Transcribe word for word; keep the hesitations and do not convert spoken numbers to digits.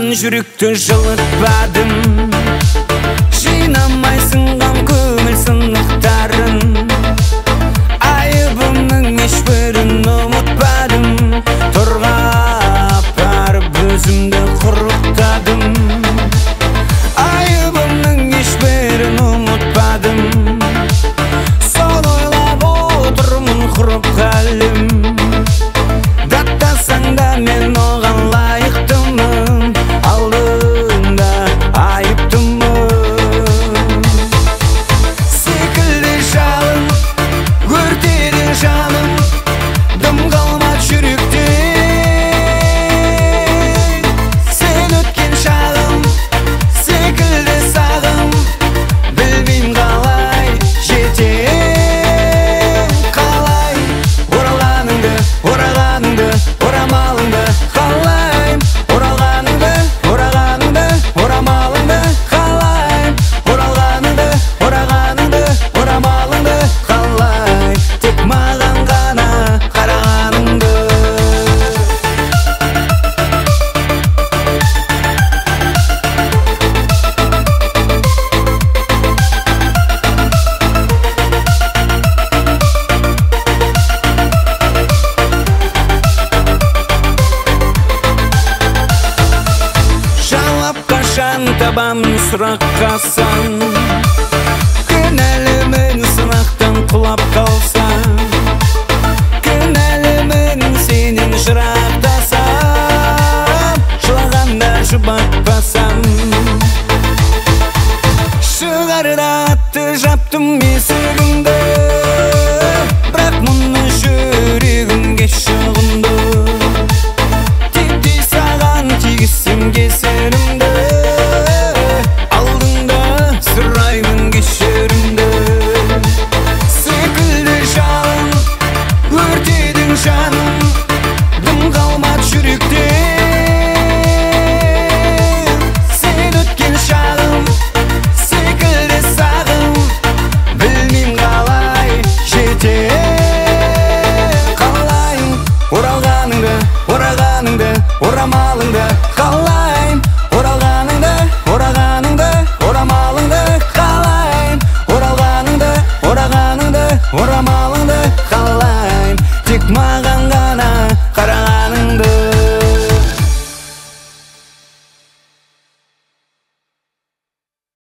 жүректі жылытпадым. Жинамайсың ғам көңіл сынықтарын, айыбымның ешбірін ұмытпадым. Тұрғап барып өзімді құрықтадым, айыбымның ешбірін ұмытпадым. Соны ойлап отырмын құрып қалым. Даттасаң да мен оған лайықтымын, алдыңда айыптымын. Секілді жалын өртеді жаным, дым қалмады жүректе. Сен өткен шағым секілді сағым, білмейм қалай жетем. Қалай оралғаныңды, орағаныңды, орамалыңды қалайм. Оралғаныңды, орағаныңды, орамалыңды қалайм. Оралғаныңды, орағаныңды, орамалыңды қалай. Тек маған ғана қарағаныңды. Жауап қашан табамын сұраққа сан, кінәлімін сынақтан құлап қалсам. Кінәлімін сенен жырақтасам, жылағанда жұбатпасам. Шығарда атты жаптым есігіңді, бірақ мұны жүрегімге шығынды. Тектей саған тигізсем кесірімді, алдыңда сұраймын кешірімді. Секілді жалын өртедің жаным, дым қалмады жүректе. Сен өткен шағым секілді сағым, білмейм қалай жетем. Қалай оралғаныңды, орағаныңды, орамалыңды қалайм. Оралғаныңды, орағаныңды, орамалыңды қалайм. Оралғаныңды, орағаныңды, орамалыңды қалайм. Тек маған ғана қара